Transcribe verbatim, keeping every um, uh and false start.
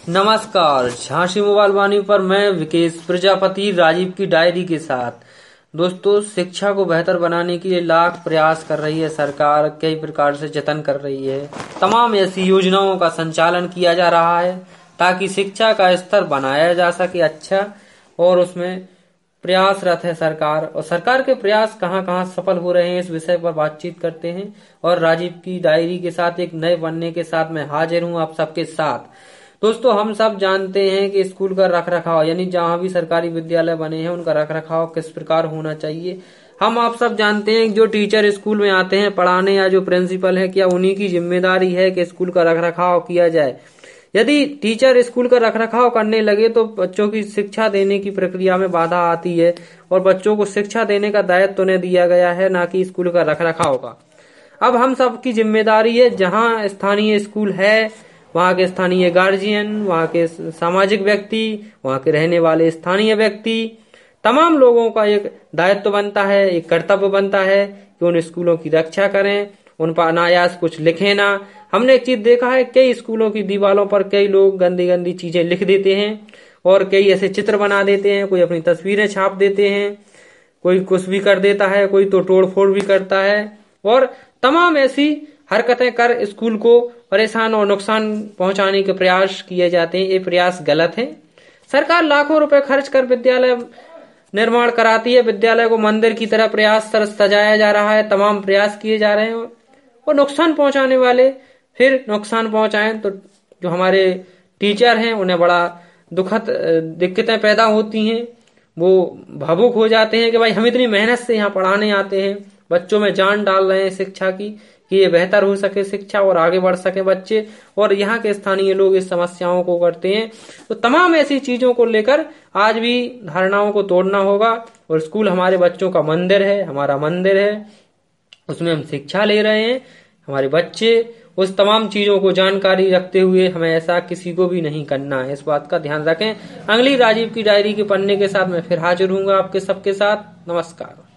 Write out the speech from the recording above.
नमस्कार, झांसी मोबाइल वाणी पर मैं विकेश प्रजापति राजीव की डायरी के साथ। दोस्तों, शिक्षा को बेहतर बनाने के लिए लाख प्रयास कर रही है सरकार, कई प्रकार से जतन कर रही है। तमाम ऐसी योजनाओं का संचालन किया जा रहा है ताकि शिक्षा का स्तर बनाया जा सके अच्छा, और उसमें प्रयासरत है सरकार। और सरकार के प्रयास कहां कहां सफल हो रहे हैं, इस विषय पर बातचीत करते हैं। और राजीव की डायरी के साथ एक नए बनने के साथ मैं हाजिर हूं आप सबके साथ। दोस्तों, हम सब जानते हैं कि स्कूल का रख रखाव, यानी जहां भी सरकारी विद्यालय बने हैं उनका रख रखाव किस प्रकार होना चाहिए। हम आप सब जानते हैं कि जो टीचर स्कूल में आते हैं पढ़ाने, या जो प्रिंसिपल है, क्या उन्हीं की जिम्मेदारी है कि स्कूल का रख रखाव किया जाए। यदि टीचर स्कूल का रख रखाव करने लगे तो बच्चों की शिक्षा देने की प्रक्रिया में बाधा आती है, और बच्चों को शिक्षा देने का दायित्व उन्हें दिया गया है, ना कि स्कूल का रख रखाव का। अब हम सबकी जिम्मेदारी है, जहाँ स्थानीय स्कूल है वहाँ के स्थानीय गार्जियन, वहाँ के सामाजिक व्यक्ति, वहाँ के रहने वाले स्थानीय व्यक्ति, तमाम लोगों का एक दायित्व बनता है, एक कर्तव्य बनता है कि उन स्कूलों की रक्षा करें, उन पर अनायास कुछ लिखे ना। हमने एक चीज देखा है, कई स्कूलों की दीवारों पर कई लोग गंदी गंदी चीजें लिख देते हैं, और कई ऐसे चित्र बना देते हैं, कोई अपनी तस्वीरें छाप देते हैं, कोई कुछ भी कर देता है, कोई तो तोड़ फोड़ भी करता है, और तमाम ऐसी हरकतें कर स्कूल को परेशान और नुकसान पहुंचाने के प्रयास किए जाते हैं। ये प्रयास गलत है। सरकार लाखों रुपए खर्च कर विद्यालय निर्माण कराती है, विद्यालय को मंदिर की तरह प्रयास तरह सजाया जा रहा है, तमाम प्रयास किए जा रहे हैं, और नुकसान पहुंचाने वाले फिर नुकसान पहुंचाएं तो जो हमारे टीचर हैं उन्हें बड़ा दुखद दिक्कतें पैदा होती हैं। वो भावुक हो जाते हैं कि भाई हम इतनी मेहनत से यहाँ पढ़ाने आते हैं, बच्चों में जान डाल रहे हैं शिक्षा की, कि ये बेहतर हो सके शिक्षा और आगे बढ़ सके बच्चे, और यहाँ के स्थानीय लोग इस समस्याओं को करते हैं। तो तमाम ऐसी चीजों को लेकर आज भी धारणाओं को तोड़ना होगा। और स्कूल हमारे बच्चों का मंदिर है, हमारा मंदिर है, उसमें हम शिक्षा ले रहे हैं। हमारे बच्चे उस तमाम चीजों को जानकारी रखते हुए हमें ऐसा किसी को भी नहीं करना है, इस बात का ध्यान रखें। अगली राजीव की डायरी के पन्ने के साथ मैं फिर हाजिर हूँ आपके सबके साथ। नमस्कार।